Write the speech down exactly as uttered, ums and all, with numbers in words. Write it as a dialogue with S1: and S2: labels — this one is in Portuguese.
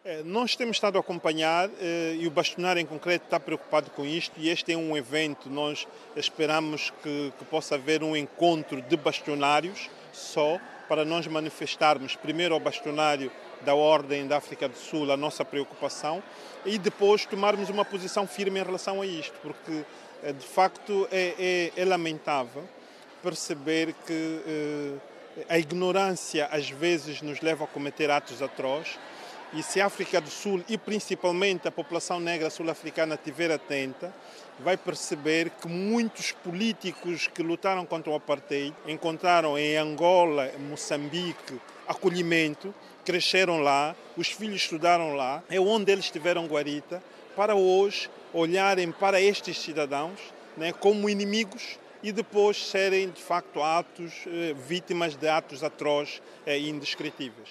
S1: É, Nós temos estado a acompanhar eh, e o Bastonário em concreto está preocupado com isto e este é um evento, nós esperamos que, que possa haver um encontro de bastionários só para nós manifestarmos primeiro ao bastonário da Ordem da África do Sul a nossa preocupação e depois tomarmos uma posição firme em relação a isto, porque eh, de facto é, é, é lamentável perceber que eh, a ignorância às vezes nos leva a cometer atos atrozes. E se a África do Sul e principalmente a população negra sul-africana estiver atenta, vai perceber que muitos políticos que lutaram contra o apartheid encontraram em Angola, Moçambique, acolhimento, cresceram lá, os filhos estudaram lá, é onde eles tiveram guarita, para hoje olharem para estes cidadãos, né, como inimigos e depois serem de facto atos, eh, vítimas de atos atrozes e indescritíveis.